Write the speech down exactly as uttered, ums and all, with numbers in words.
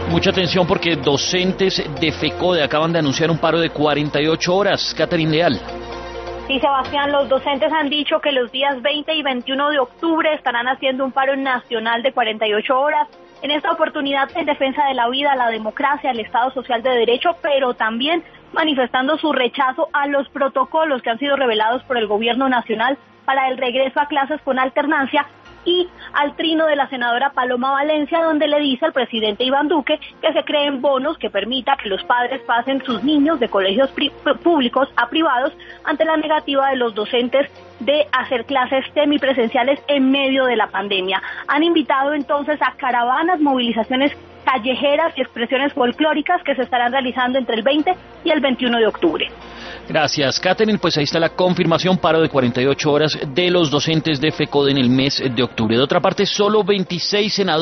Mucha atención porque docentes de FECODE acaban de anunciar un paro de cuarenta y ocho horas. Catherine Leal. Sí, Sebastián, los docentes han dicho que los días veinte y veintiuno de octubre estarán haciendo un paro nacional de cuarenta y ocho horas. En esta oportunidad en defensa de la vida, la democracia, el Estado Social de Derecho, pero también manifestando su rechazo a los protocolos que han sido revelados por el gobierno nacional para el regreso a clases con alternancia, y al trino de la senadora Paloma Valencia, donde le dice al presidente Iván Duque que se creen bonos que permita que los padres pasen sus niños de colegios públicos a privados ante la negativa de los docentes de hacer clases semipresenciales en medio de la pandemia. Han invitado entonces a caravanas, movilizaciones callejeras y expresiones folclóricas que se estarán realizando entre el veinte y el veintiuno de octubre. Gracias, Catherine. Pues ahí está la confirmación, paro de cuarenta y ocho horas de los docentes de FECODE en el mes de octubre. De otra parte, solo veintiséis senadores